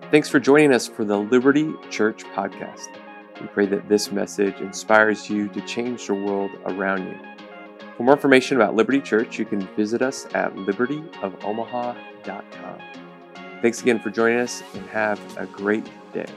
Thanks for joining us for the Liberty Church podcast. We pray that this message inspires you to change the world around you. For more information about Liberty Church, you can visit us at libertyofomaha.com. Thanks again for joining us and have a great day.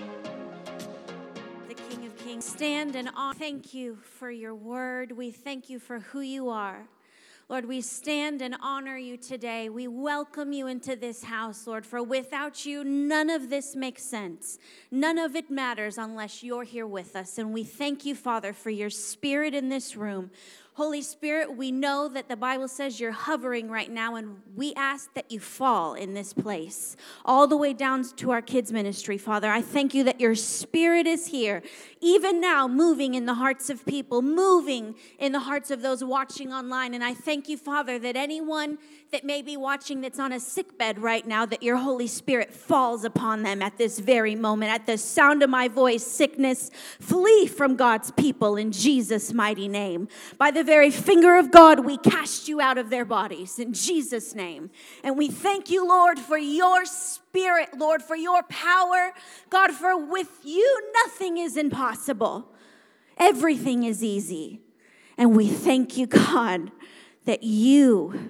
The King of Kings, stand and honor. Thank you for your word. We thank you for who you are. Lord, we stand and honor you today. We welcome you into this house, Lord, for without you, none of this makes sense. None of it matters unless you're here with us. And we thank you, Father, for your spirit in this room. Holy Spirit, we know that the Bible says you're hovering right now, and we ask that you fall in this place, all the way down to our kids' ministry, Father. I thank you that your spirit is here, even now, moving in the hearts of people, moving in the hearts of those watching online. And I thank you, Father, that anyone that may be watching that's on a sick bed right now, that your Holy Spirit falls upon them at this very moment. At the sound of my voice, sickness, flee from God's people in Jesus' mighty name. By the very finger of God, we cast you out of their bodies in Jesus' name. And we thank you, Lord, for your spirit, Lord, for your power. God, for with you, nothing is impossible. Everything is easy. And we thank you, God, that you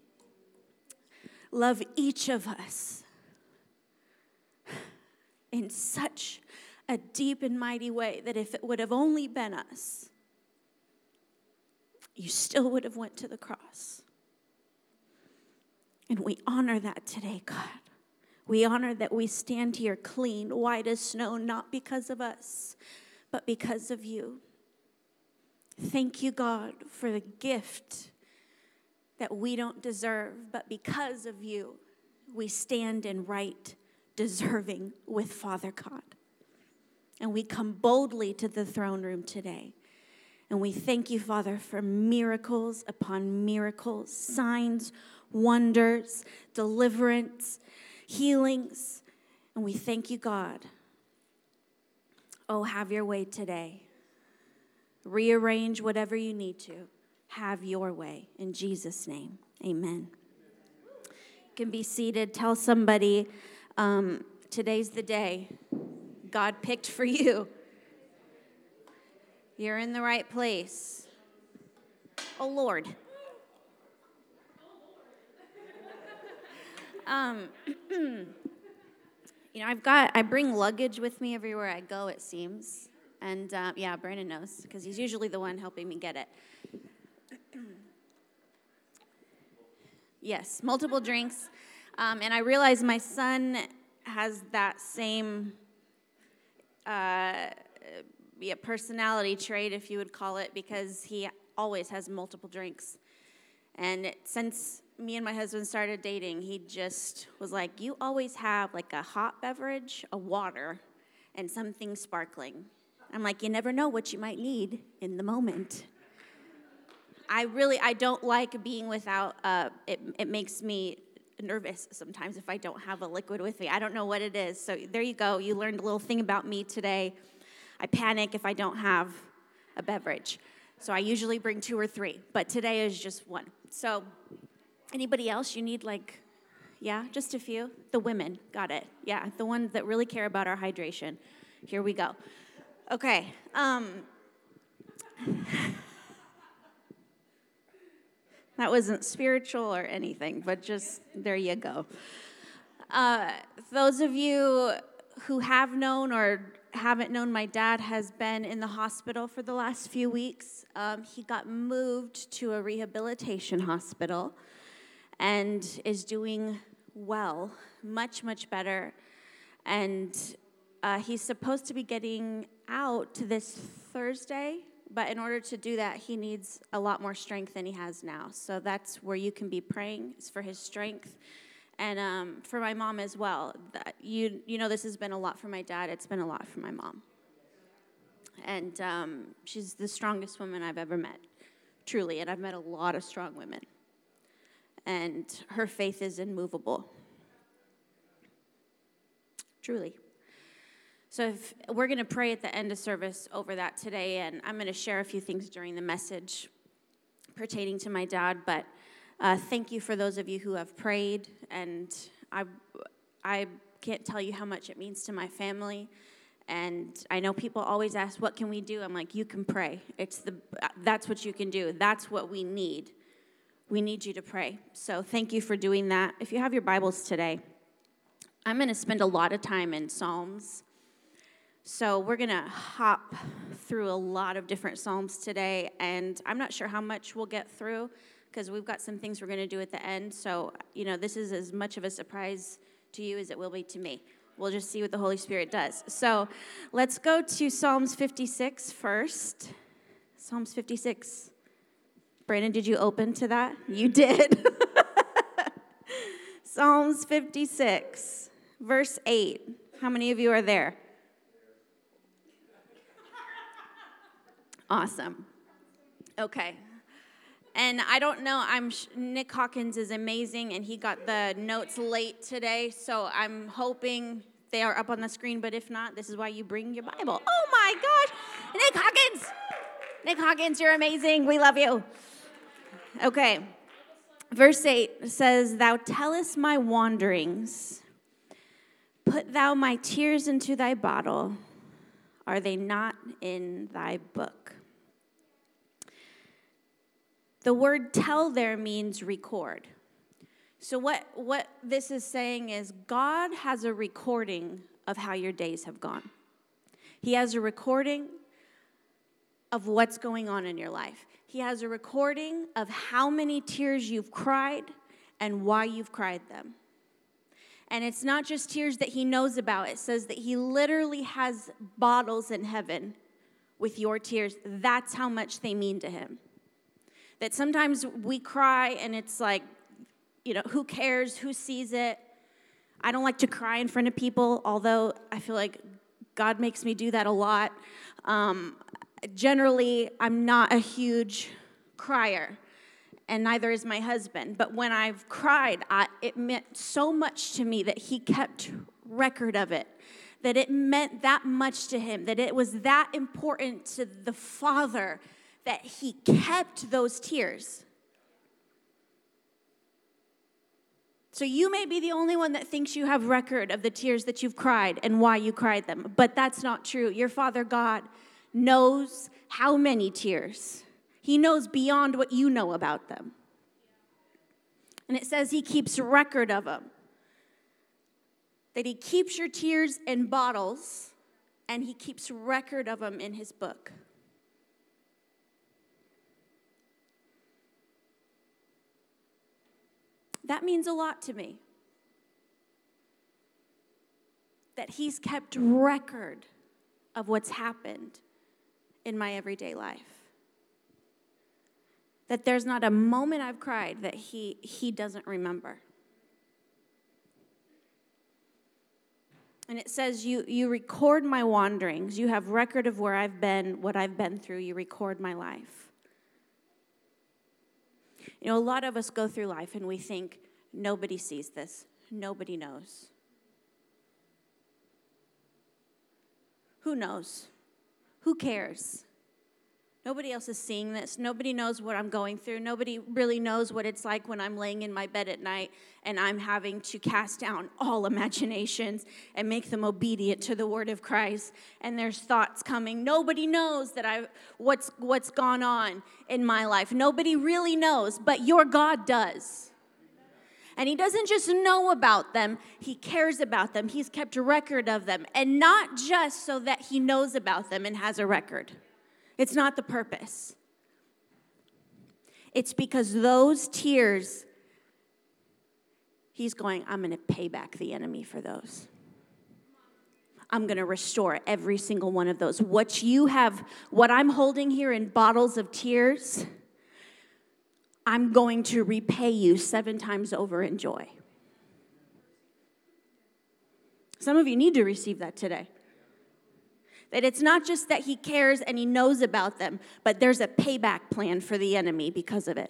love each of us in such a deep and mighty way that if it would have only been us, you still would have went to the cross. And we honor that today, God. We honor that we stand here clean, white as snow, not because of us, but because of you. Thank you, God, for the gift that we don't deserve, but because of you, we stand in right deserving with Father God. And we come boldly to the throne room today. And we thank you, Father, for miracles upon miracles, signs, wonders, deliverance, healings. And we thank you, God. Oh, have your way today. Rearrange whatever you need to. Have your way. In Jesus' name, amen. You can be seated. Tell somebody, today's the day God picked for you. You're in the right place. Oh, Lord. I bring luggage with me everywhere I go, it seems. And, Brandon knows, because he's usually the one helping me get it. Yes, multiple drinks. And I realize my son has that same personality trait, if you would call it, because he always has multiple drinks. And since me and my husband started dating, he just was like, you always have like a hot beverage, a water, and something sparkling. I'm like, you never know what you might need in the moment. I don't like being without, it makes me nervous sometimes if I don't have a liquid with me. I don't know what it is. So there you go. You learned a little thing about me today. I panic if I don't have a beverage. So I usually bring 2 or 3, but today is just 1. So anybody else you need just a few? The women, got it. Yeah, the ones that really care about our hydration. Here we go. Okay. That wasn't spiritual or anything, but just there you go. Those of you who have known or haven't known, my dad has been in the hospital for the last few weeks. He got moved to a rehabilitation hospital and is doing well, much, much better. And he's supposed to be getting out this Thursday. But in order to do that, he needs a lot more strength than he has now. So that's where you can be praying, is for his strength. And for my mom as well. You know, this has been a lot for my dad. It's been a lot for my mom. And she's the strongest woman I've ever met, truly. And I've met a lot of strong women. And her faith is immovable, truly. So we're going to pray at the end of service over that today, and I'm going to share a few things during the message pertaining to my dad, but thank you for those of you who have prayed, and I can't tell you how much it means to my family. And I know people always ask, what can we do? I'm like, you can pray. That's what you can do. That's what we need. We need you to pray. So thank you for doing that. If you have your Bibles today, I'm going to spend a lot of time in Psalms. So we're going to hop through a lot of different Psalms today, and I'm not sure how much we'll get through because we've got some things we're going to do at the end. So, this is as much of a surprise to you as it will be to me. We'll just see what the Holy Spirit does. So let's go to Psalms 56 first. Psalms 56. Brandon, did you open to that? You did. Psalms 56, verse 8. How many of you are there? Awesome. Okay. And I don't know, Nick Hawkins is amazing, and he got the notes late today, so I'm hoping they are up on the screen, but if not, this is why you bring your Bible. Oh my gosh, Nick Hawkins! Nick Hawkins, you're amazing. We love you. Okay. Verse 8 says, Thou tellest my wanderings. Put thou my tears into thy bottle. Are they not in thy book? The word tell there means record. So what this is saying is God has a recording of how your days have gone. He has a recording of what's going on in your life. He has a recording of how many tears you've cried and why you've cried them. And it's not just tears that he knows about. It says that he literally has bottles in heaven with your tears. That's how much they mean to him. That sometimes we cry and it's like, who cares? Who sees it? I don't like to cry in front of people, although I feel like God makes me do that a lot. Generally, I'm not a huge crier, and neither is my husband. But when I've cried, it meant so much to me that he kept record of it, that it meant that much to him, that it was that important to the Father that he kept those tears. So you may be the only one that thinks you have record of the tears that you've cried and why you cried them, but that's not true. Your Father God knows how many tears. He knows beyond what you know about them. And it says he keeps record of them. That he keeps your tears in bottles, and he keeps record of them in his book. That means a lot to me. That he's kept record of what's happened in my everyday life. That there's not a moment I've cried that he doesn't remember. And it says you record my wanderings. You have record of where I've been, what I've been through. You record my life. A lot of us go through life and we think, nobody sees this. Nobody knows. Who knows? Who cares? Nobody else is seeing this. Nobody knows what I'm going through. Nobody really knows what it's like when I'm laying in my bed at night and I'm having to cast down all imaginations and make them obedient to the word of Christ. And there's thoughts coming. Nobody knows that what's gone on in my life. Nobody really knows, but your God does. And he doesn't just know about them, he cares about them. He's kept a record of them. And not just so that he knows about them and has a record. It's not the purpose. It's because those tears, he's going, I'm going to pay back the enemy for those. I'm going to restore every single one of those. What I'm holding here in bottles of tears, I'm going to repay you 7 times over in joy. Some of you need to receive that today. That it's not just that he cares and he knows about them, but there's a payback plan for the enemy because of it.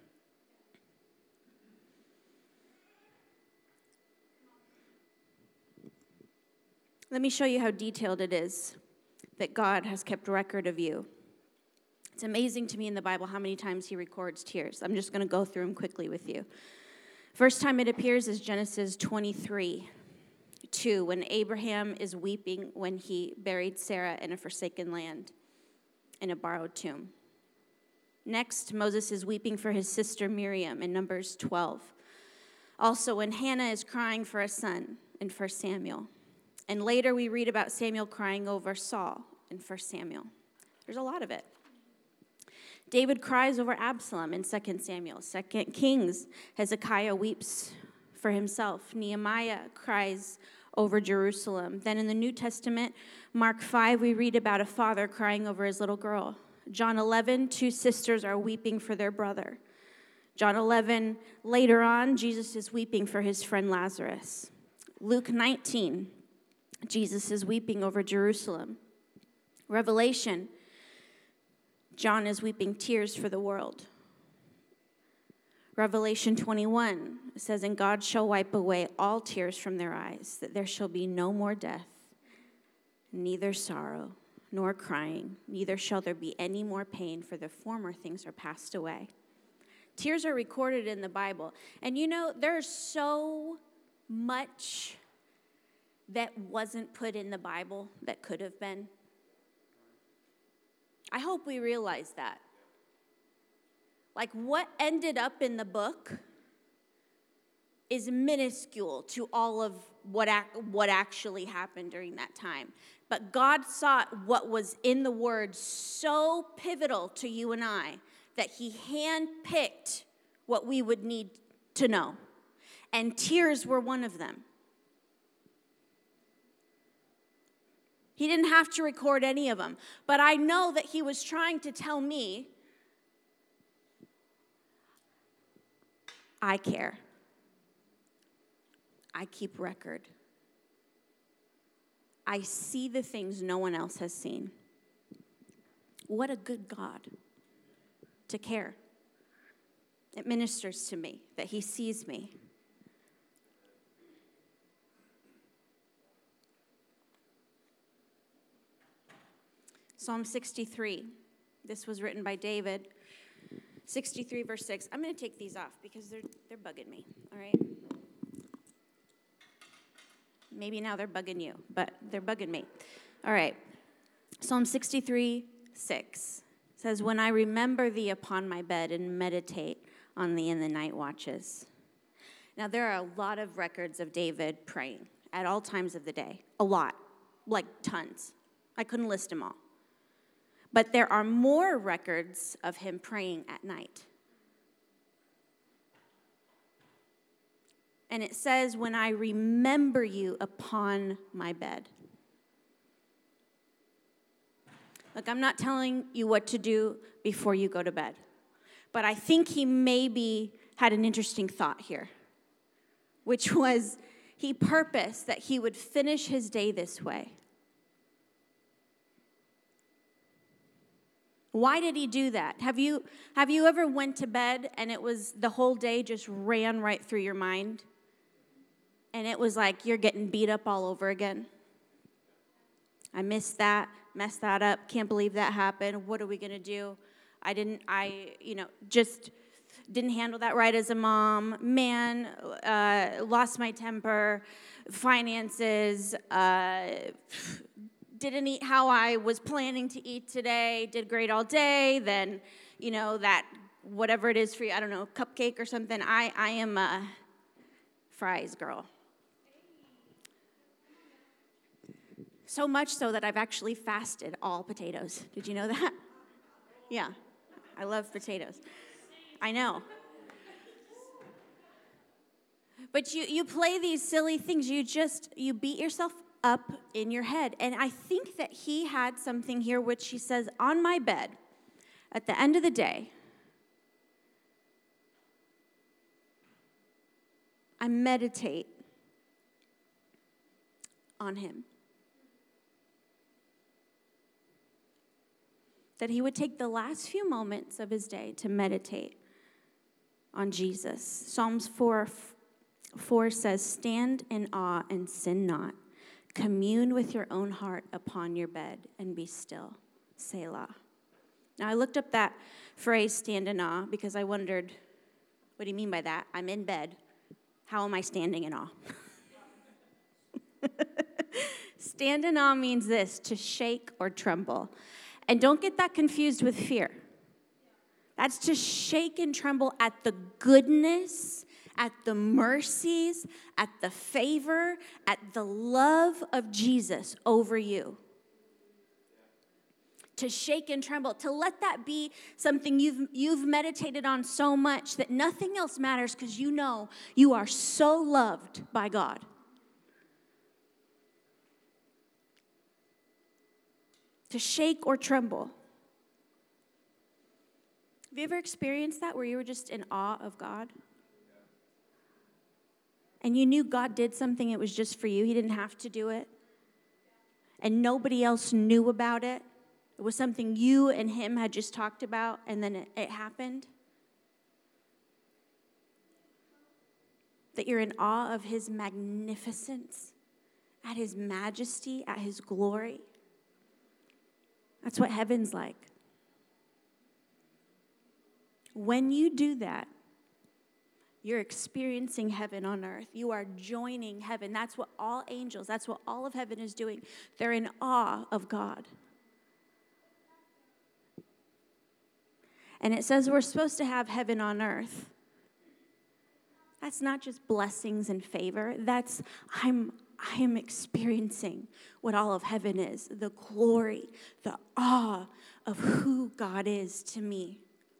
Let me show you how detailed it is that God has kept record of you. It's amazing to me in the Bible how many times he records tears. I'm just going to go through them quickly with you. First time it appears is Genesis 23:2. 2, when Abraham is weeping when he buried Sarah in a forsaken land in a borrowed tomb. Next, Moses is weeping for his sister Miriam in Numbers 12. Also, when Hannah is crying for a son in 1 Samuel. And later we read about Samuel crying over Saul in 1 Samuel. There's a lot of it. David cries over Absalom in 2 Samuel. 2 Kings, Hezekiah weeps for himself. Nehemiah cries over Jerusalem. Then in the New Testament, Mark 5, we read about a father crying over his little girl. John 11, 2 sisters are weeping for their brother. John 11, later on, Jesus is weeping for his friend Lazarus. Luke 19, Jesus is weeping over Jerusalem. Revelation, John is weeping tears for the world. Revelation 21 says, and God shall wipe away all tears from their eyes, that there shall be no more death, neither sorrow, nor crying, neither shall there be any more pain, for the former things are passed away. Tears are recorded in the Bible. And you know, there's so much that wasn't put in the Bible that could have been. I hope we realize that. Like, what ended up in the book is minuscule to all of what actually happened during that time. But God sought what was in the Word so pivotal to you and I that he handpicked what we would need to know. And tears were one of them. He didn't have to record any of them. But I know that he was trying to tell me, I care. I keep record. I see the things no one else has seen. What a good God to care. It ministers to me that he sees me. Psalm 63. This was written by David. 63 verse 6. I'm going to take these off because they're bugging me, all right? Maybe now they're bugging you, but they're bugging me. All right. Psalm 63, 6 says, when I remember thee upon my bed and meditate on thee in the night watches. Now, there are a lot of records of David praying at all times of the day. A lot. Like tons. I couldn't list them all. But there are more records of him praying at night. And it says, when I remember you upon my bed. Look, I'm not telling you what to do before you go to bed. But I think he maybe had an interesting thought here, which was he purposed that he would finish his day this way. Why did he do that? Have you ever went to bed and it was the whole day just ran right through your mind? And it was like you're getting beat up all over again. I missed that, messed that up, can't believe that happened. What are we going to do? Just didn't handle that right as a mom. Man, lost my temper, finances, didn't eat how I was planning to eat today, did great all day, then, that whatever it is for you, I don't know, cupcake or something. I am a fries girl. So much so that I've actually fasted all potatoes. Did you know that? Yeah, I love potatoes. I know. But you play these silly things. You beat yourself up in your head. And I think that he had something here which he says, on my bed, at the end of the day, I meditate on him. That he would take the last few moments of his day to meditate on Jesus. Psalms 4 says, stand in awe and sin not. Commune with your own heart upon your bed and be still. Selah. Now, I looked up that phrase, stand in awe, because I wondered, what do you mean by that? I'm in bed. How am I standing in awe? Stand in awe means this, to shake or tremble. And don't get that confused with fear. That's to shake and tremble at the goodness, at the mercies, at the favor, at the love of Jesus over you. To shake and tremble, to let that be something you've meditated on so much that nothing else matters because you know you are so loved by God. To shake or tremble. Have you ever experienced that where you were just in awe of God? And you knew God did something, it was just for you. He didn't have to do it. And nobody else knew about it. It was something you and him had just talked about, and then it happened. That you're in awe of his magnificence, at his majesty, at his glory. That's what heaven's like. When you do that, you're experiencing heaven on earth. You are joining heaven. That's what all angels, that's what all of heaven is doing. They're in awe of God. And it says we're supposed to have heaven on earth. That's not just blessings and favor. That's, I am experiencing what all of heaven is. The glory, the awe of who God is to me.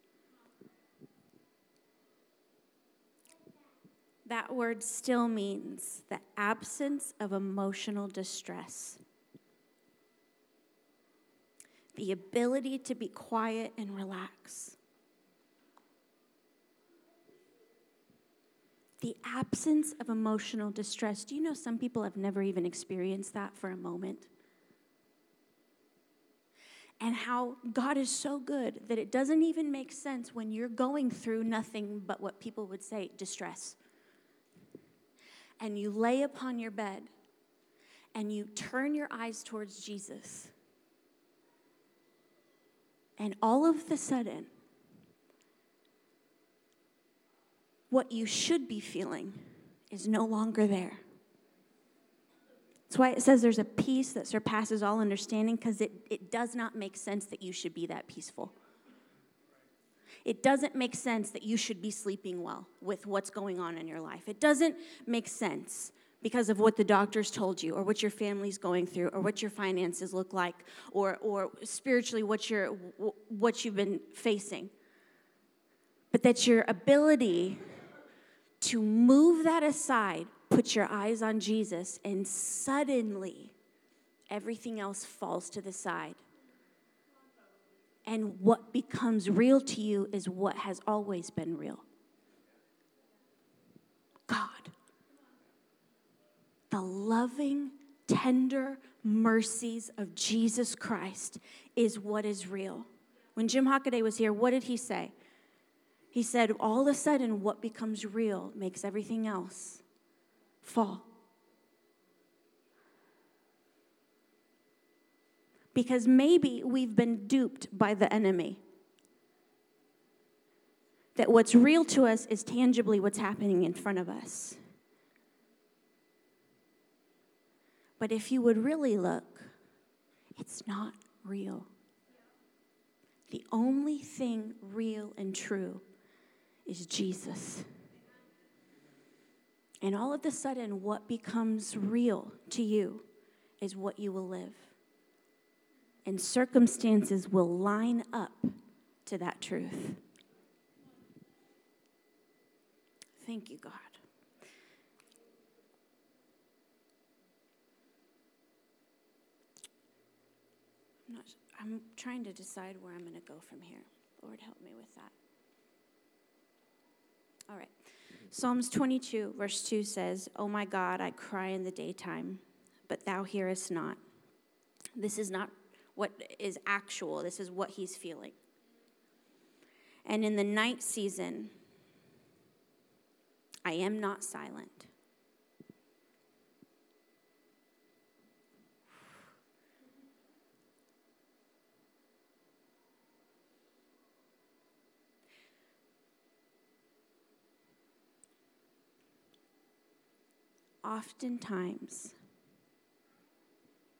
That word still means the absence of emotional distress. The ability to be quiet and relax. The absence of emotional distress. Do you know some people have never even experienced that for a moment? And how God is so good that it doesn't even make sense when you're going through nothing but what people would say, distress. And you lay upon your bed and you turn your eyes towards Jesus. And all of a sudden, what you should be feeling is no longer there. That's why it says there's a peace that surpasses all understanding, because it does not make sense that you should be that peaceful. It doesn't make sense that you should be sleeping well with what's going on in your life. It doesn't make sense because of what the doctors told you, or what your family's going through, or what your finances look like, or spiritually what you've been facing. But that your ability to move that aside, put your eyes on Jesus, and suddenly everything else falls to the side. And what becomes real to you is what has always been real. God. The loving, tender mercies of Jesus Christ is what is real. When Jim Hockaday was here, what did he say? He said, all of a sudden, what becomes real makes everything else fall. Because maybe we've been duped by the enemy. That what's real to us is tangibly what's happening in front of us. But if you would really look, it's not real. The only thing real and true is Jesus. And all of a sudden, what becomes real to you is what you will live. And circumstances will line up to that truth. Thank you, God. I'm trying to decide where I'm going to go from here. Lord, help me with that. All right. Psalms 22, verse 2 says, "O my God, I cry in the daytime, but thou hearest not." This is not what is actual. This is what he's feeling. "And in the night season, I am not silent." Oftentimes,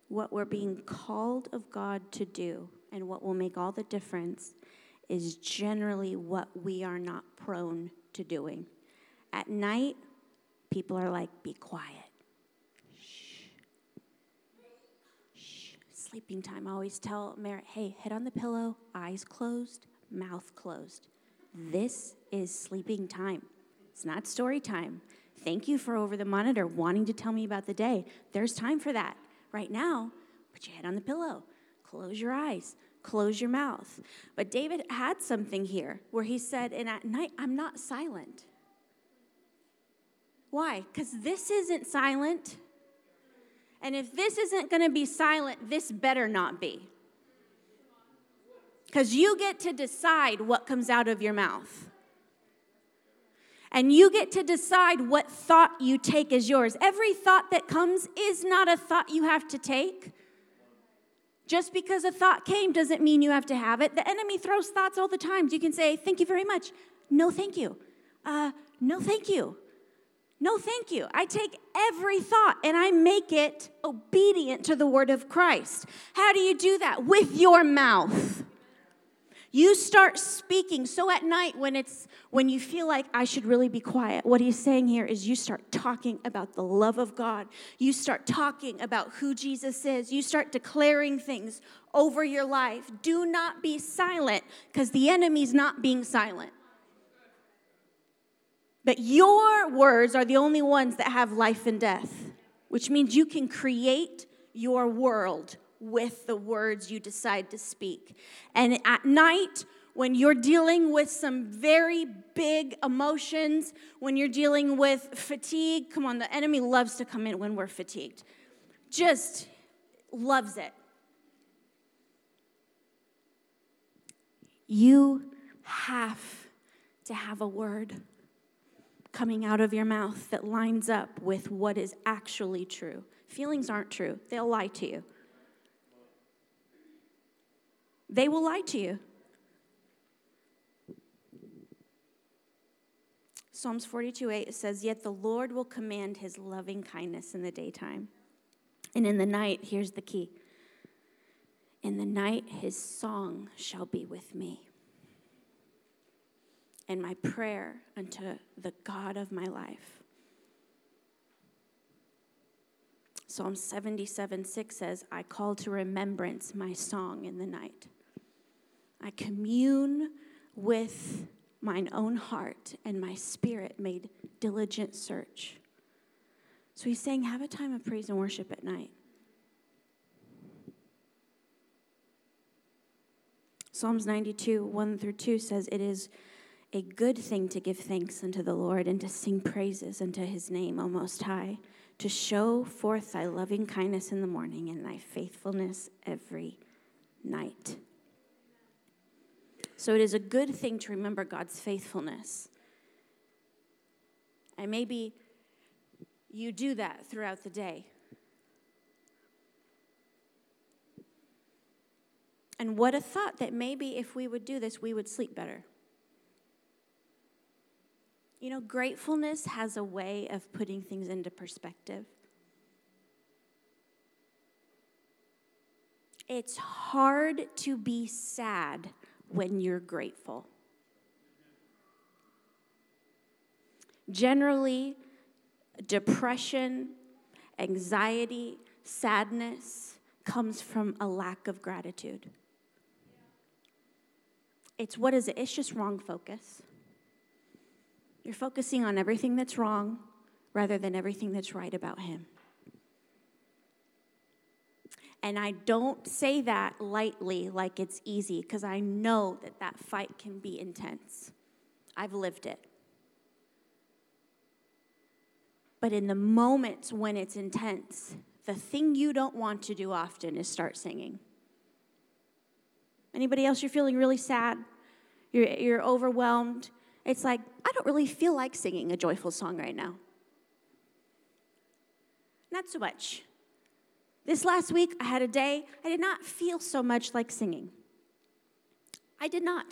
what we're being called of God to do and what will make all the difference is generally what we are not prone to doing. At night, people are like, be quiet. Shh. Shh. Sleeping time. I always tell Merritt, hey, head on the pillow, eyes closed, mouth closed. This is sleeping time. It's not story time. Thank you for over the monitor wanting to tell me about the day. There's time for that. Right now, put your head on the pillow. Close your eyes. Close your mouth. But David had something here where he said, and at night, I'm not silent. Why? Because this isn't silent. And if this isn't going to be silent, this better not be. Because you get to decide what comes out of your mouth. And you get to decide what thought you take as yours. Every thought that comes is not a thought you have to take. Just because a thought came doesn't mean you have to have it. The enemy throws thoughts all the time. You can say, thank you very much. No, thank you. No, thank you. No, thank you. I take every thought and I make it obedient to the word of Christ. How do you do that? With your mouth. You start speaking. So at night when you feel like I should really be quiet, what he's saying here is you start talking about the love of God. You start talking about who Jesus is. You start declaring things over your life. Do not be silent because the enemy's not being silent. But your words are the only ones that have life and death, which means you can create your world with the words you decide to speak. And at night, when you're dealing with some very big emotions, when you're dealing with fatigue, come on, the enemy loves to come in when we're fatigued. Just loves it. You have to have a word coming out of your mouth that lines up with what is actually true. Feelings aren't true. They'll lie to you. They will lie to you. Psalms 42:8 says, yet the Lord will command his loving kindness in the daytime. And in the night, here's the key. In the night, his song shall be with me. And my prayer unto the God of my life. Psalm 77:6 says, I call to remembrance my song in the night. I commune with mine own heart, and my spirit made diligent search. So he's saying, have a time of praise and worship at night. Psalms 92:1-2 says, it is a good thing to give thanks unto the Lord and to sing praises unto his name, O Most High, to show forth thy loving kindness in the morning and thy faithfulness every night. So it is a good thing to remember God's faithfulness. And maybe you do that throughout the day. And what a thought that maybe if we would do this, we would sleep better. You know, gratefulness has a way of putting things into perspective. It's hard to be sad when you're grateful. Generally, depression, anxiety, sadness comes from a lack of gratitude. It's what is it? It's just wrong focus. You're focusing on everything that's wrong rather than everything that's right about him. And I don't say that lightly like it's easy because I know that that fight can be intense. I've lived it. But in the moments when it's intense, the thing you don't want to do often is start singing. Anybody else, you're feeling really sad? You're overwhelmed? It's like, I don't really feel like singing a joyful song right now. Not so much. This last week, I had a day, I did not feel so much like singing. I did not.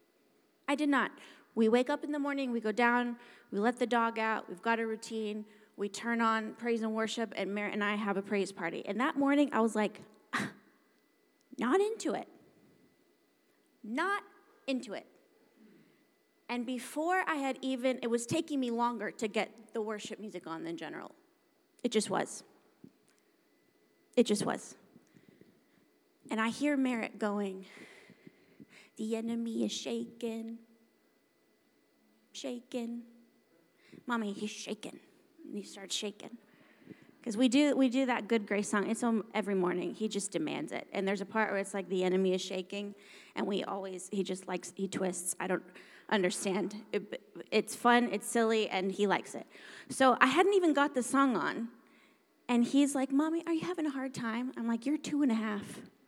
We wake up in the morning, we go down, we let the dog out, we've got a routine, we turn on praise and worship, and Merritt and I have a praise party. And that morning, I was like, not into it. Not into it. And before I had even, it was taking me longer to get the worship music on than general. It just was. It just was. And I hear Merritt going, the enemy is shaking. Shaking. Mommy, he's shaking. And he starts shaking. Because we do that Good Grace song. It's every morning. He just demands it. And there's a part where it's like the enemy is shaking. And he twists. I don't understand. It's fun, it's silly, and he likes it. So I hadn't even got the song on. And he's like, Mommy, are you having a hard time? I'm like, you're 2.5.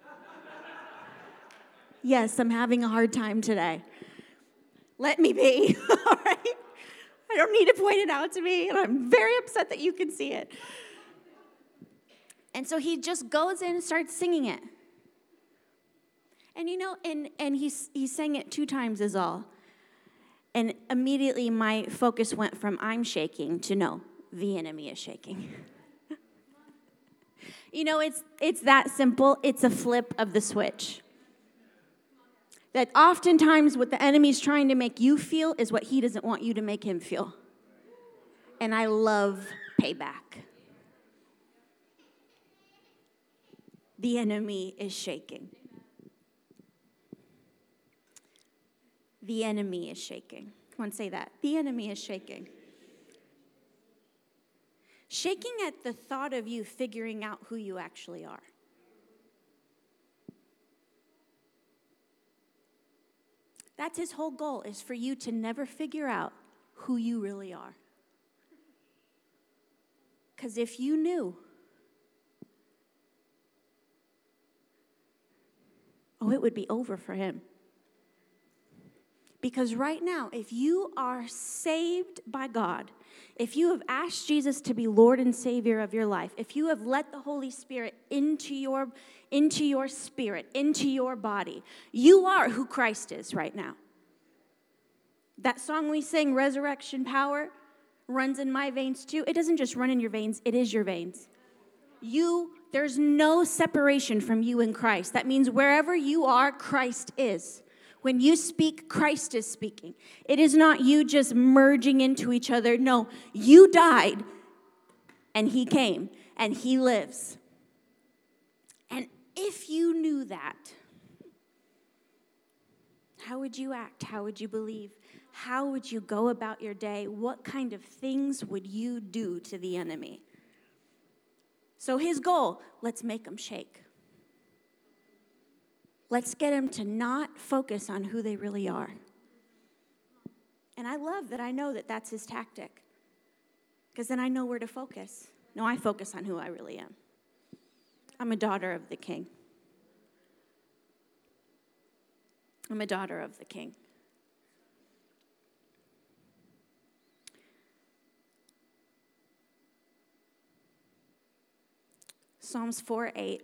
Yes, I'm having a hard time today. Let me be, all right? I don't need to point it out to me, and I'm very upset that you can see it. And so he just goes in and starts singing it. And and he sang it 2 times is all. And immediately my focus went from I'm shaking to no, the enemy is shaking. It's that simple. It's a flip of the switch. That oftentimes what the enemy's trying to make you feel is what he doesn't want you to make him feel. And I love payback. The enemy is shaking. The enemy is shaking. Come on, say that. The enemy is shaking. Shaking at the thought of you figuring out who you actually are. That's his whole goal, is for you to never figure out who you really are. Because if you knew, it would be over for him. Because right now, if you are saved by God, if you have asked Jesus to be Lord and Savior of your life, if you have let the Holy Spirit into your spirit, into your body, you are who Christ is right now. That song we sing, Resurrection Power, runs in my veins too. It doesn't just run in your veins, it is your veins. There's no separation from you in Christ. That means wherever you are, Christ is. When you speak, Christ is speaking. It is not you just merging into each other. No, you died, and he came, and he lives. And if you knew that, how would you act? How would you believe? How would you go about your day? What kind of things would you do to the enemy? So his goal, let's make him shake. Let's get them to not focus on who they really are. And I love that I know that that's his tactic. Because then I know where to focus. No, I focus on who I really am. I'm a daughter of the King. I'm a daughter of the King. Psalms 4:8.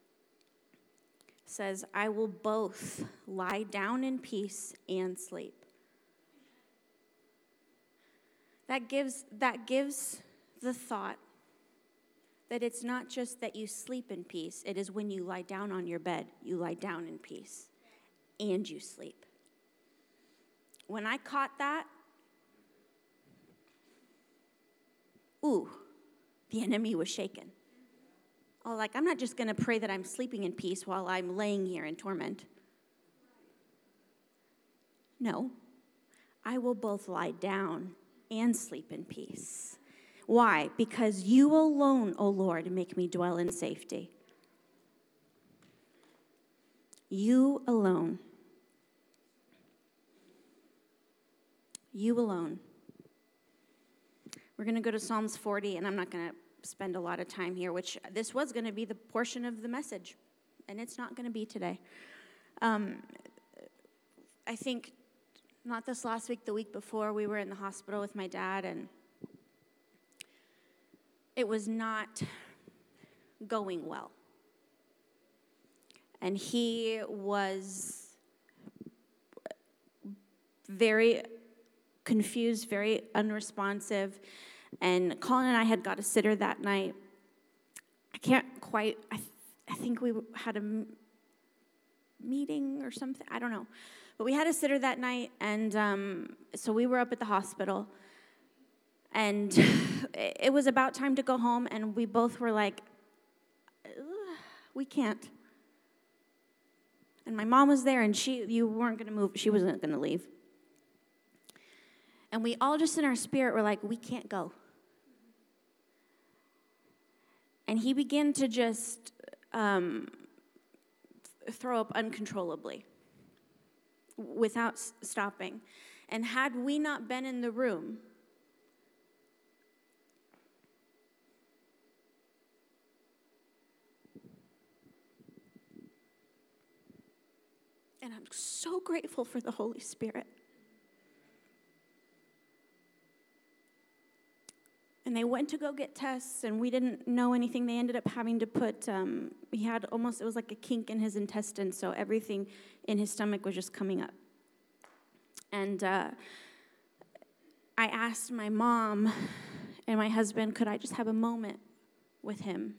says, I will both lie down in peace and sleep. That gives the thought that it's not just that you sleep in peace. It is when you lie down on your bed, you lie down in peace and you sleep. When I caught that, the enemy was shaken. I'm not just going to pray that I'm sleeping in peace while I'm laying here in torment. No, I will both lie down and sleep in peace. Why? Because you alone, O Lord, make me dwell in safety. You alone. You alone. We're going to go to Psalms 40, and I'm not going to spend a lot of time here, which this was going to be the portion of the message, and it's not going to be today. I think not this last week, the week before, we were in the hospital with my dad, and it was not going well. And he was very confused, very unresponsive, And Colin and I had got a sitter that night. I think we had a meeting or something. I don't know. But we had a sitter that night, and so we were up at the hospital. And it was about time to go home, and we both were like, we can't. And my mom was there, and you weren't going to move. She wasn't going to leave. And we all just in our spirit were like, we can't go. And he began to just throw up uncontrollably without stopping. And had we not been in the room, and I'm so grateful for the Holy Spirit. And they went to go get tests, and we didn't know anything. They ended up having to put, it was like a kink in his intestine, so everything in his stomach was just coming up. And I asked my mom and my husband, could I just have a moment with him?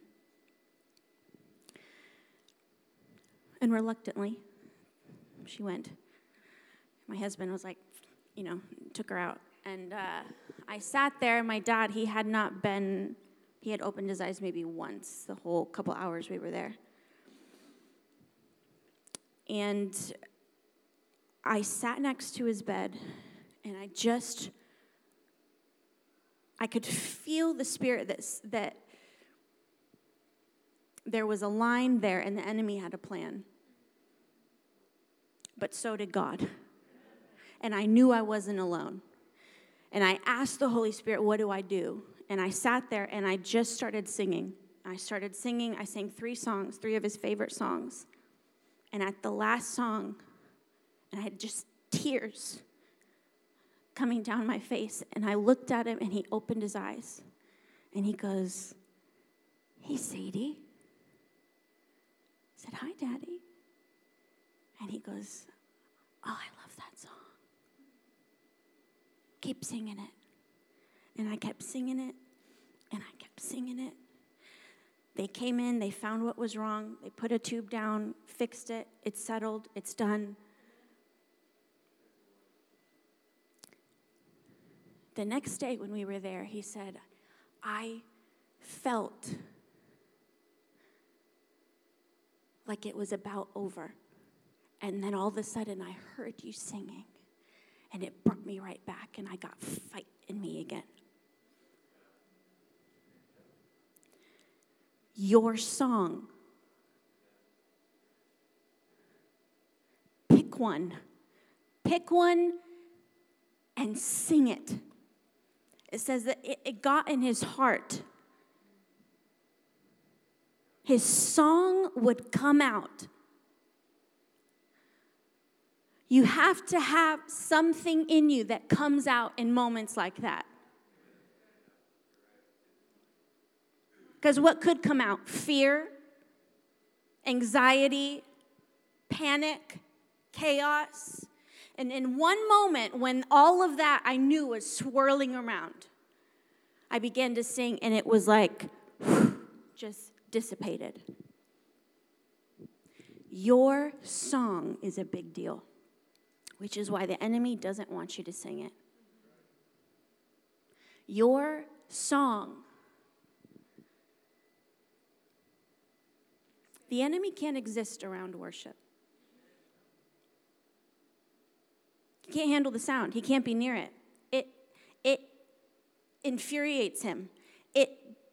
And reluctantly, she went. My husband was like, took her out. And I sat there, and my dad, he had opened his eyes maybe once the whole couple hours we were there. And I sat next to his bed, and I could feel the spirit that there was a line there, and the enemy had a plan. But so did God. And I knew I wasn't alone. And I asked the Holy Spirit, what do I do? And I sat there, and I just started singing. I sang 3 songs, 3 of his favorite songs. And at the last song, and I had just tears coming down my face, and I looked at him, and he opened his eyes. And he goes, hey, Sadie. I said, hi, Daddy. And he goes, oh, I love that song. Keep singing it. And I kept singing it, and I kept singing it. They came in, they found what was wrong, they put a tube down, fixed it, it's settled, it's done. The next day when we were there, he said, I felt like it was about over. And then all of a sudden I heard you singing. And it brought me right back, and I got fight in me again. Your song. Pick one. Pick one and sing it. It says that it got in his heart. His song would come out. You have to have something in you that comes out in moments like that. Because what could come out? Fear, anxiety, panic, chaos. And in one moment, when all of that I knew was swirling around, I began to sing, and it was like, just dissipated. Your song is a big deal. Which is why the enemy doesn't want you to sing it. Your song. The enemy can't exist around worship. He can't handle the sound. He can't be near it. It infuriates him. It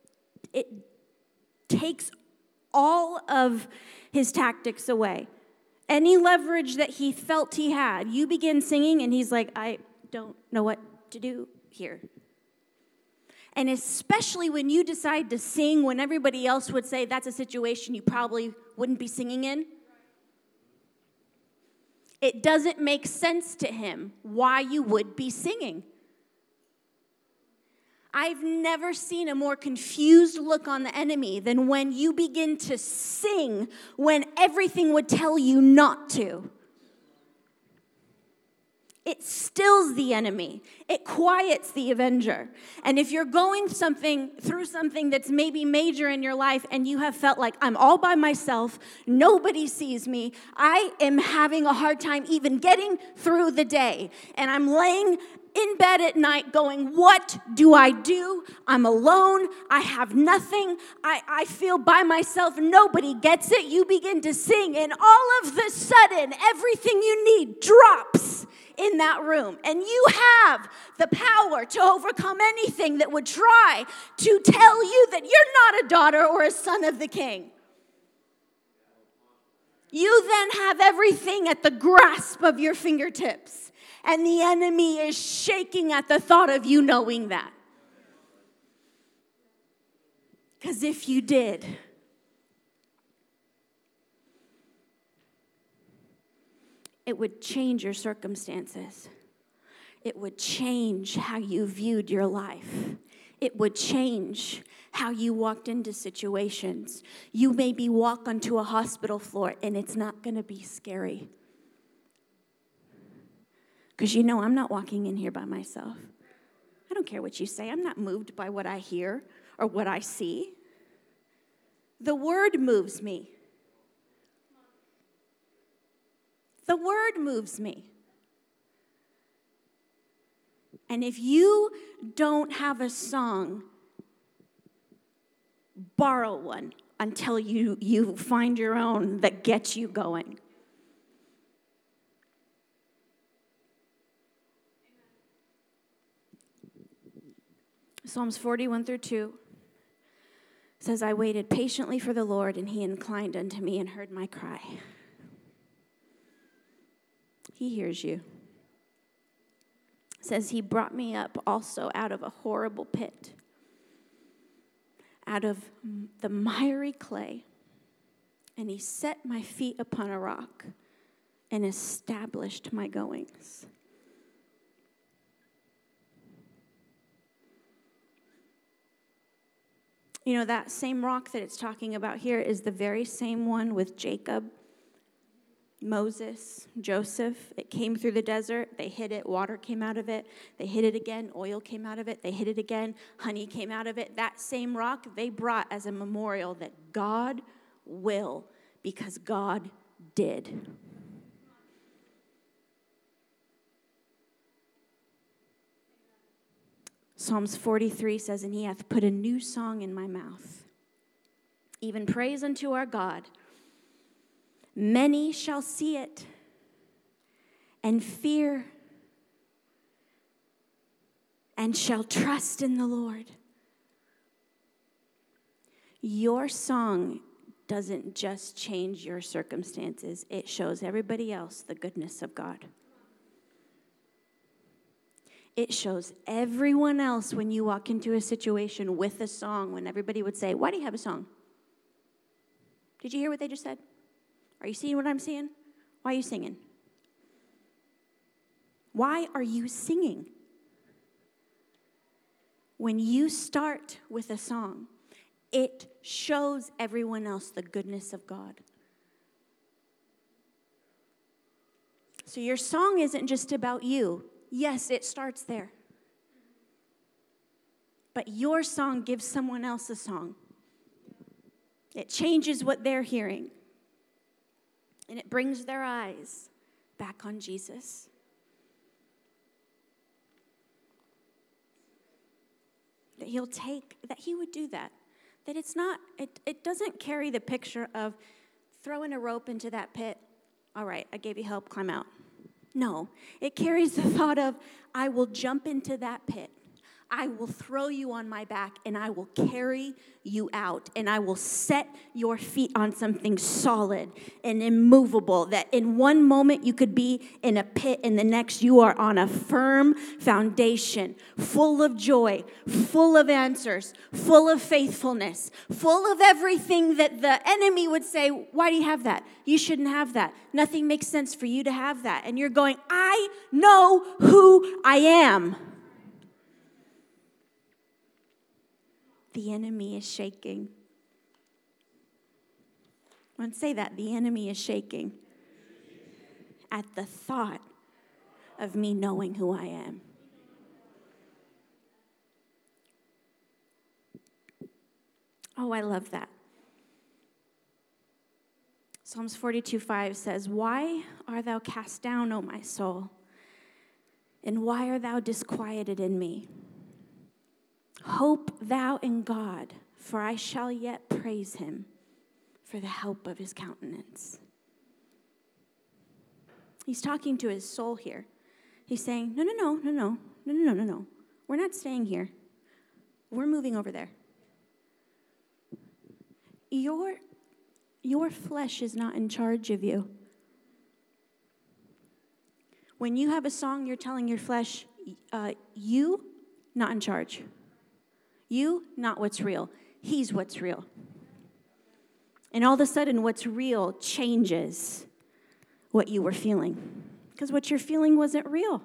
takes all of his tactics away. Any leverage that he felt he had, you begin singing, and he's like, I don't know what to do here. And especially when you decide to sing when everybody else would say that's a situation you probably wouldn't be singing in. It doesn't make sense to him why you would be singing. I've never seen a more confused look on the enemy than when you begin to sing when everything would tell you not to. It stills the enemy. It quiets the avenger. And if you're going through something that's maybe major in your life and you have felt like I'm all by myself, nobody sees me, I am having a hard time even getting through the day, and I'm laying in bed at night going, what do I do? I'm alone. I have nothing. I feel by myself. Nobody gets it. You begin to sing, and all of the sudden, everything you need drops in that room. And you have the power to overcome anything that would try to tell you that you're not a daughter or a son of the King. You then have everything at the grasp of your fingertips. And the enemy is shaking at the thought of you knowing that. Because if you did, it would change your circumstances. It would change how you viewed your life. It would change how you walked into situations. You maybe walk onto a hospital floor and it's not going to be scary. Because you know I'm not walking in here by myself. I don't care what you say. I'm not moved by what I hear or what I see. The word moves me. The word moves me. And if you don't have a song, borrow one until you find your own that gets you going. Psalms 41-2 says, I waited patiently for the Lord, and he inclined unto me and heard my cry. He hears you. It says, he brought me up also out of a horrible pit, out of the miry clay, and he set my feet upon a rock and established my goings. You know, that same rock that it's talking about here is the very same one with Jacob, Moses, Joseph. It came through the desert. They hid it. Water came out of it. They hid it again. Oil came out of it. They hid it again. Honey came out of it. That same rock they brought as a memorial that God will, because God did. Psalms 43 says, and he hath put a new song in my mouth, even praise unto our God. Many shall see it and fear and shall trust in the Lord. Your song doesn't just change your circumstances. It shows everybody else the goodness of God. It shows everyone else when you walk into a situation with a song, when everybody would say, why do you have a song? Did you hear what they just said? Are you seeing what I'm seeing? Why are you singing? Why are you singing? When you start with a song, it shows everyone else the goodness of God. So your song isn't just about you. Yes, it starts there. But your song gives someone else a song. It changes what they're hearing. And it brings their eyes back on Jesus. That he would do that. That it doesn't carry the picture of throwing a rope into that pit. All right, I gave you help, climb out. No, it carries the thought of, I will jump into that pit. I will throw you on my back, and I will carry you out, and I will set your feet on something solid and immovable, that in one moment you could be in a pit, and the next you are on a firm foundation, full of joy, full of answers, full of faithfulness, full of everything that the enemy would say, why do you have that? You shouldn't have that. Nothing makes sense for you to have that. And you're going, I know who I am. The enemy is shaking. I want to say that. The enemy is shaking at the thought of me knowing who I am. Oh, I love that. Psalms 42:5 says, "Why art thou cast down, O my soul? And why art thou disquieted in me? Hope thou in God, for I shall yet praise him for the help of his countenance." He's talking to his soul here. He's saying, no. We're not staying here. We're moving over there. Your flesh is not in charge of you. When you have a song, you're telling your flesh, you, not in charge. You, not what's real. He's what's real. And all of a sudden, what's real changes what you were feeling. Because what you're feeling wasn't real.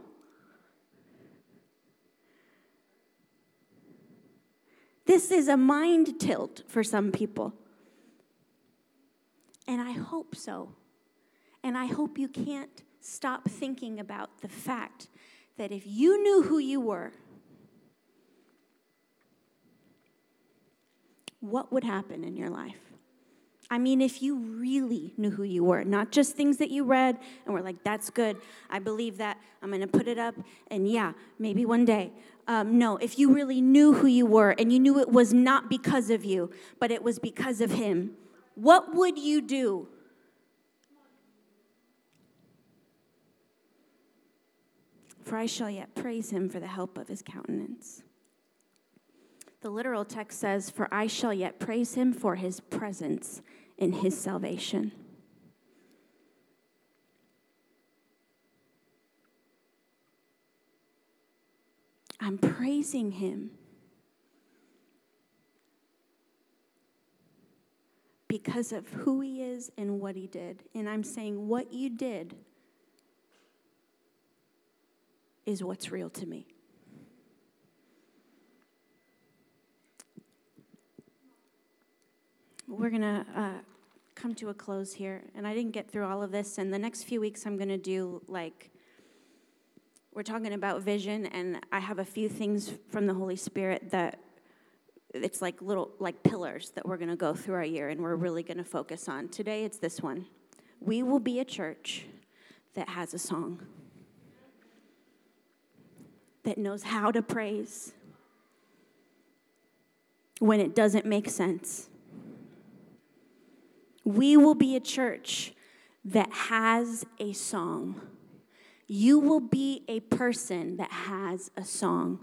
This is a mind tilt for some people. And I hope so. And I hope you can't stop thinking about the fact that if you knew who you were, what would happen in your life? I mean, if you really knew who you were, not just things that you read and were like, that's good, I believe that, I'm going to put it up, and yeah, maybe one day. No, if you really knew who you were and you knew it was not because of you, but it was because of him, what would you do? For I shall yet praise him for the help of his countenance. The literal text says, for I shall yet praise him for his presence in his salvation. I'm praising him because of who he is and what he did. And I'm saying what you did is what's real to me. We're going to come to a close here. And I didn't get through all of this. And the next few weeks I'm going to do we're talking about vision. And I have a few things from the Holy Spirit that it's like little pillars that we're going to go through our year. And we're really going to focus on. Today it's this one. We will be a church that has a song. That knows how to praise when it doesn't make sense. We will be a church that has a song. You will be a person that has a song.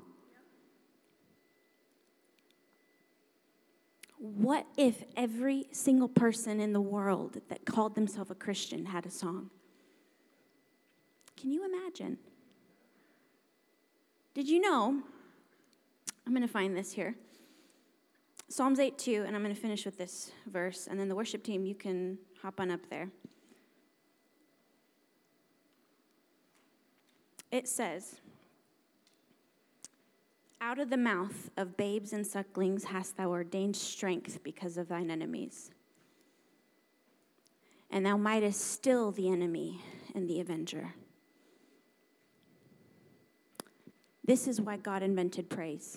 What if every single person in the world that called themselves a Christian had a song? Can you imagine? Did you know, I'm going to find this here, Psalms 8:2, and I'm going to finish with this verse, and then the worship team, you can hop on up there. It says, out of the mouth of babes and sucklings hast thou ordained strength because of thine enemies. And thou mightest still the enemy and the avenger. This is why God invented praise.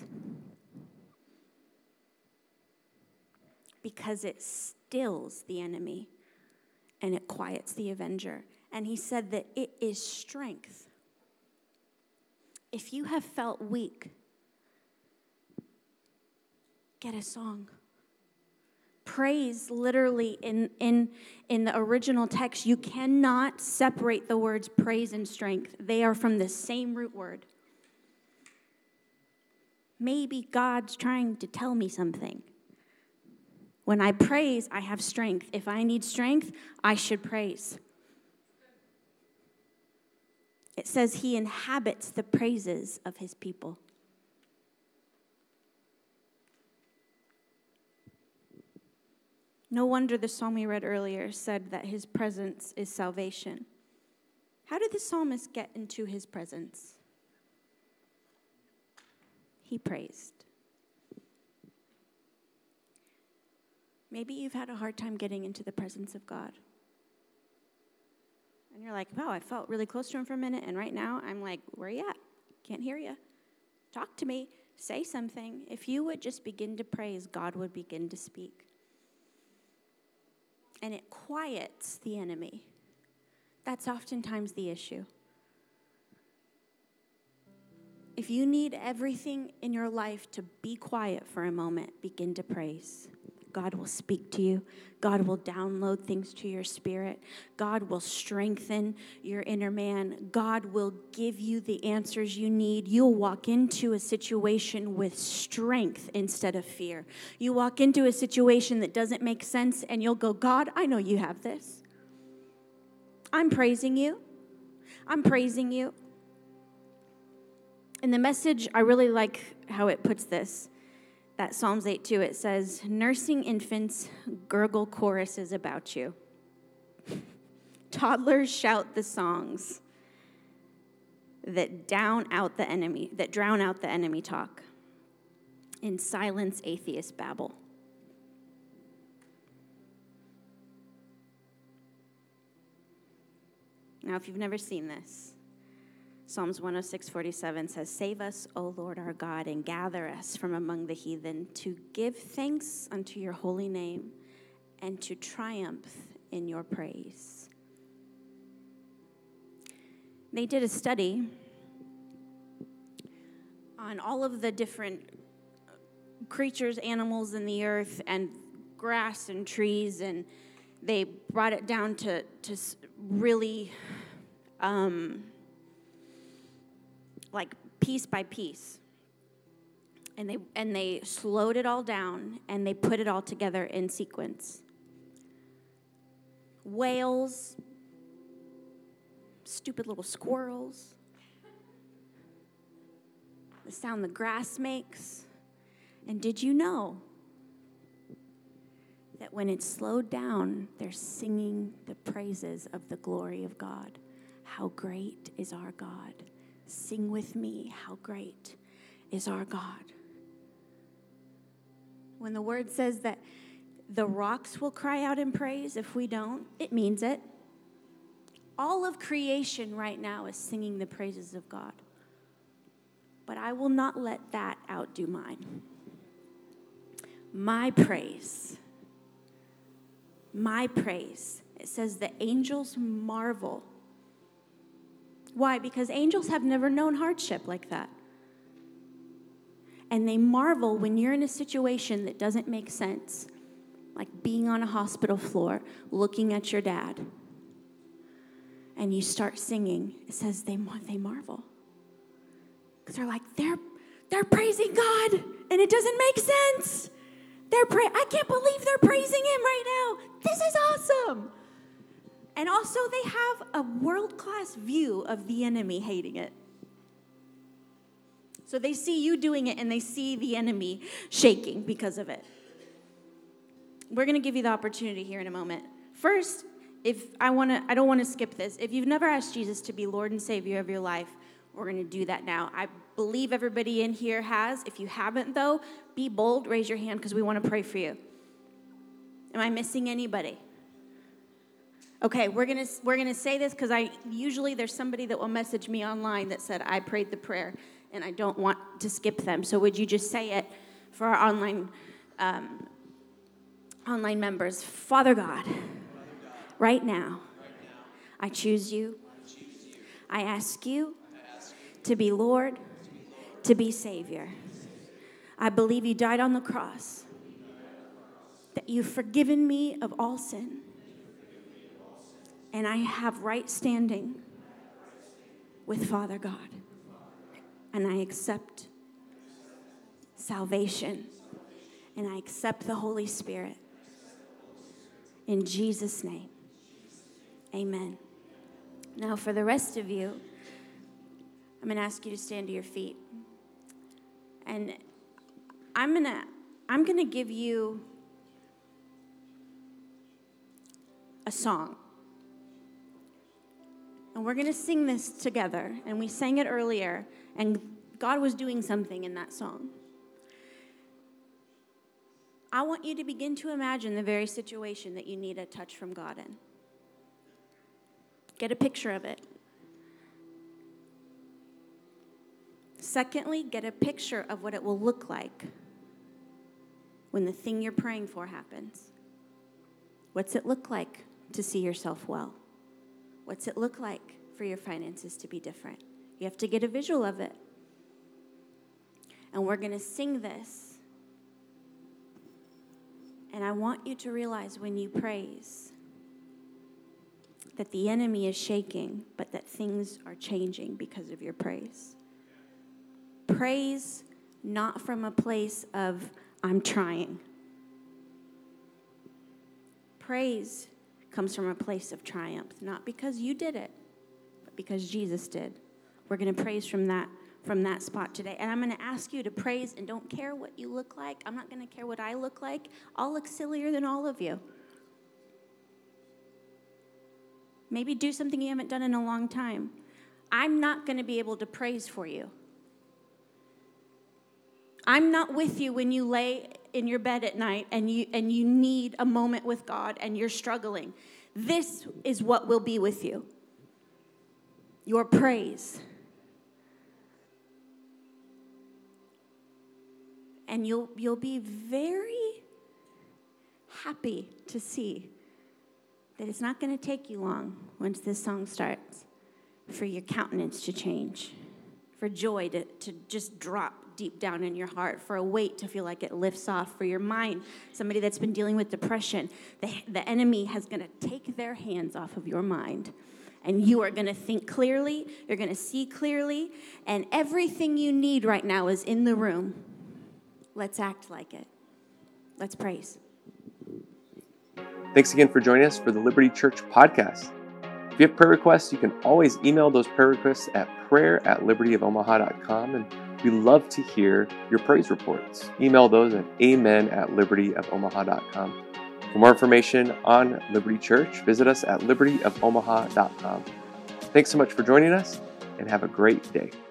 Because it stills the enemy and it quiets the avenger. And he said that it is strength. If you have felt weak, get a song. Praise, literally, in the original text, you cannot separate the words praise and strength. They are from the same root word. Maybe God's trying to tell me something. When I praise, I have strength. If I need strength, I should praise. It says he inhabits the praises of his people. No wonder the psalm we read earlier said that his presence is salvation. How did the psalmist get into his presence? He praised. Maybe you've had a hard time getting into the presence of God. And you're like, wow, I felt really close to him for a minute, and right now I'm like, where you at? Can't hear you. Talk to me. Say something. If you would just begin to praise, God would begin to speak. And it quiets the enemy. That's oftentimes the issue. If you need everything in your life to be quiet for a moment, begin to praise. God will speak to you. God will download things to your spirit. God will strengthen your inner man. God will give you the answers you need. You'll walk into a situation with strength instead of fear. You walk into a situation that doesn't make sense, and you'll go, God, I know you have this. I'm praising you. I'm praising you. In the Message, I really like how it puts this. That Psalms 8:2, it says, nursing infants gurgle choruses about you. Toddlers shout the songs that drown out the enemy talk. In silence, atheists babble. Now, if you've never seen this, Psalms 106:47 says, save us, O Lord our God, and gather us from among the heathen to give thanks unto your holy name and to triumph in your praise. They did a study on all of the different creatures, animals in the earth, and grass and trees, and they brought it down to really like piece by piece. And they slowed it all down, and they put it all together in sequence. Whales, stupid little squirrels, the sound the grass makes. And did you know that when it's slowed down, they're singing the praises of the glory of God? How great is our God? Sing with me, how great is our God. When the word says that the rocks will cry out in praise if we don't, it means it. All of creation right now is singing the praises of God. But I will not let that outdo mine. My praise. It says the angels marvel. Why? Because angels have never known hardship like that. And they marvel when you're in a situation that doesn't make sense, like being on a hospital floor, looking at your dad, and you start singing. It says they marvel. Because they're like, they're praising God, and it doesn't make sense. I can't believe they're praising him right now. This is awesome. And also, they have a world-class view of the enemy hating it. So they see you doing it, and they see the enemy shaking because of it. We're going to give you the opportunity here in a moment. First, I don't want to skip this. If you've never asked Jesus to be Lord and Savior of your life, we're going to do that now. I believe everybody in here has. If you haven't, though, be bold. Raise your hand because we want to pray for you. Am I missing anybody? Okay, we're gonna say this because usually there's somebody that will message me online that said I prayed the prayer and I don't want to skip them. So would you just say it for our online members? Father God, right now, I choose you. I ask you to be Lord, to be Savior. I believe you died on the cross, that you've forgiven me of all sin. And I have right standing with Father God. And I accept salvation. And I accept the Holy Spirit. In Jesus' name. Amen. Now for the rest of you, I'm going to ask you to stand to your feet. And I'm going to give you a song. And we're going to sing this together. And we sang it earlier. And God was doing something in that song. I want you to begin to imagine the very situation that you need a touch from God in. Get a picture of it. Secondly, get a picture of what it will look like when the thing you're praying for happens. What's it look like to see yourself well? What's it look like for your finances to be different? You have to get a visual of it. And we're going to sing this. And I want you to realize when you praise that the enemy is shaking, but that things are changing because of your praise. Praise not from a place of, I'm trying. Praise comes from a place of triumph, not because you did it, but because Jesus did. We're going to praise from that spot today. And I'm going to ask you to praise and don't care what you look like. I'm not going to care what I look like. I'll look sillier than all of you. Maybe do something you haven't done in a long time. I'm not going to be able to praise for you. I'm not with you when you lay in your bed at night and you need a moment with God and you're struggling. This is what will be with you. Your praise. And you'll be very happy to see that it's not going to take you long once this song starts for your countenance to change, for joy to just drop deep down in your heart, for a weight to feel like it lifts off, for your mind, somebody that's been dealing with depression, the enemy has going to take their hands off of your mind, and you are going to think clearly, you're going to see clearly, and everything you need right now is in the room. Let's act like it. Let's praise. Thanks again for joining us for the Liberty Church podcast. If you have prayer requests, you can always email those prayer requests at prayer@libertyofomaha.com, and we love to hear your praise reports. Email those at amen@libertyofomaha.com. For more information on Liberty Church, visit us at libertyofomaha.com. Thanks so much for joining us, and have a great day.